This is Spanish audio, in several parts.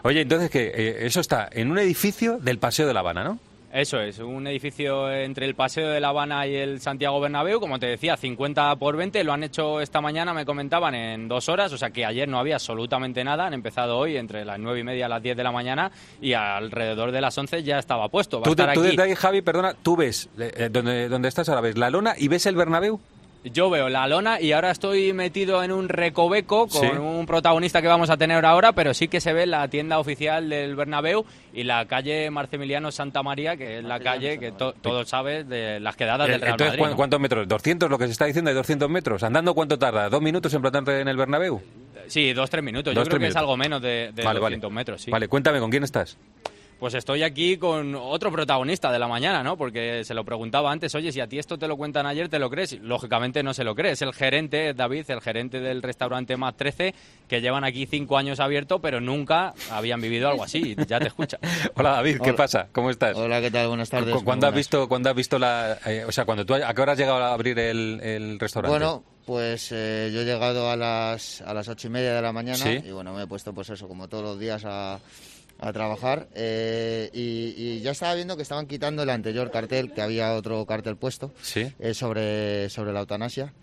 Oye, entonces que eso está en un edificio del Paseo de La Habana, ¿no? Eso es, un edificio entre el Paseo de La Habana y el Santiago Bernabéu, como te decía, 50 por 20, lo han hecho esta mañana, me comentaban, en 2 horas, o sea que ayer no había absolutamente nada, han empezado hoy entre las 9:30 y las 10 de la mañana y alrededor de las 11 ya estaba puesto. Tú desde ahí, Javi, perdona, tú ves, donde estás ahora, ves la lona y ves el Bernabéu. Yo veo la lona y ahora estoy metido en un recoveco con un protagonista que vamos a tener ahora, pero sí que se ve la tienda oficial del Bernabéu y la calle Marcemiliano Santa María, que es la calle que todos sabes de las quedadas del Real Entonces, Madrid, ¿no? ¿cuántos metros? ¿200? Lo que se está diciendo de 200 metros. ¿Andando cuánto tarda? ¿2 minutos en plantarte en el Bernabéu? Sí, 2-3 minutos. Yo creo que es algo menos de 200 metros. Sí. Vale, cuéntame, ¿con quién estás? Pues estoy aquí con otro protagonista de la mañana, ¿no? Porque se lo preguntaba antes, oye, si a ti esto te lo cuentan ayer, ¿te lo crees? Lógicamente no se lo cree. Es el gerente, David, el gerente del restaurante Más 13, que llevan aquí 5 años abierto, pero nunca habían vivido algo así. Ya te escucha. Hola, David, ¿qué pasa? ¿Cómo estás? Hola, ¿qué tal? Buenas tardes. ¿Cuándo has visto la... o sea, ¿a qué hora has llegado a abrir el restaurante? Bueno, pues yo he llegado a las 8:30 de la mañana. ¿Sí? Y bueno, me he puesto pues eso, como todos los días a trabajar y ya estaba viendo que estaban quitando el anterior cartel, que había otro cartel puesto, ¿sí? sobre la eutanasia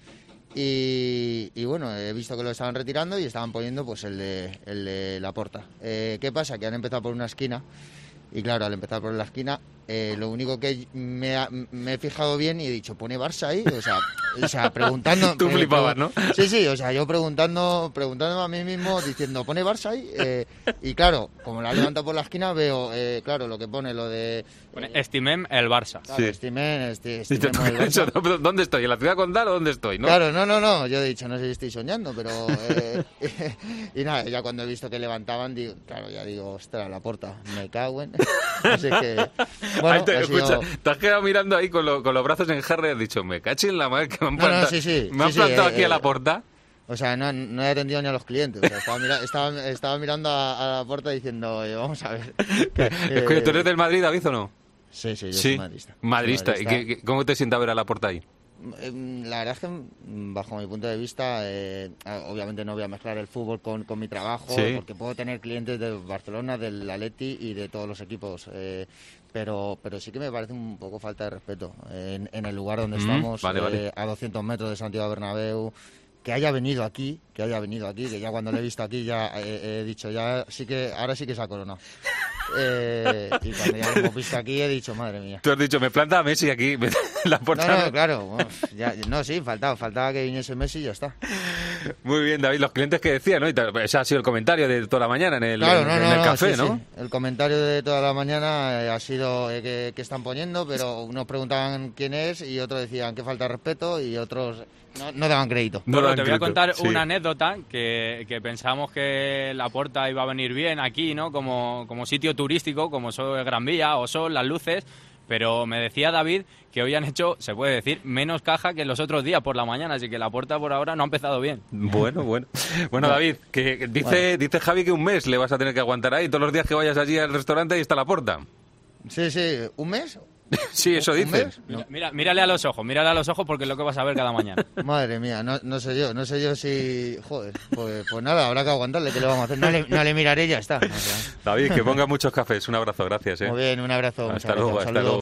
y bueno, he visto que lo estaban retirando y estaban poniendo pues el de Laporta. ¿Qué pasa? Que han empezado por una esquina y claro, al empezar por la esquina lo único que me he fijado bien y he dicho, ¿pone Barça ahí? O sea preguntando... Tú flipabas, ¿no? Sí, o sea, yo preguntándome a mí mismo, diciendo, ¿pone Barça ahí? Y claro, como la he levantado por la esquina, veo, claro, lo que pone, lo de... Pone Estimem el Barça. Claro, sí. estimem el Barça. ¿Dónde estoy? ¿En la ciudad condal o dónde estoy? ¿No? Claro, no, yo he dicho, no sé si estoy soñando, pero... y nada, ya cuando he visto que levantaban, digo, ostras, Laporta, me cago en... Así que... Bueno, escucha, te has quedado mirando ahí con los brazos en jarra y has dicho, me caché en la madre que me han plantado, me han plantado aquí a Laporta. O sea, no he atendido ni a los clientes. O sea, estaba mirando a la puerta diciendo, vamos a ver. Escucha, ¿tú eres del Madrid, David, o no? Sí, yo soy madridista. Madridista. ¿Y cómo te sienta ver a Laporta ahí? La verdad es que, bajo mi punto de vista, obviamente no voy a mezclar el fútbol con mi trabajo, porque puedo tener clientes de Barcelona, del Atleti y de todos los equipos. Pero sí que me parece un poco falta de respeto en el lugar donde estamos, vale. A 200 metros de Santiago Bernabéu. Que haya venido aquí, que ya cuando lo he visto aquí ya he dicho, ahora sí que se ha coronado. Y cuando ya lo hemos visto aquí he dicho, madre mía. Tú has dicho, me planta a Messi aquí, la portada. No, claro, bueno, sí, faltaba que viniese Messi y ya está. Muy bien, David, los clientes que decían, ¿no? Ese ha sido el comentario de toda la mañana en el café, ¿no? Sí. El comentario de toda la mañana ha sido que están poniendo, pero unos preguntaban quién es y otros decían que falta de respeto y otros... No daban crédito. Bueno, te voy a contar una anécdota que pensábamos que Laporta iba a venir bien aquí, ¿no? Como sitio turístico, como son Gran Vía o son las luces, pero me decía David que hoy han hecho, se puede decir, menos caja que los otros días por la mañana, así que Laporta por ahora no ha empezado bien. Bueno, David, que dice Javi que un mes le vas a tener que aguantar ahí, todos los días que vayas allí al restaurante y está Laporta. Sí, ¿un mes? Sí, eso dices. Mírale a los ojos porque es lo que vas a ver cada mañana. Madre mía, no sé yo si... Joder, pues nada, habrá que aguantarle, ¿qué le vamos a hacer? No le miraré y ya está. David, que ponga muchos cafés, un abrazo, gracias. Muy bien, un abrazo. Hasta luego.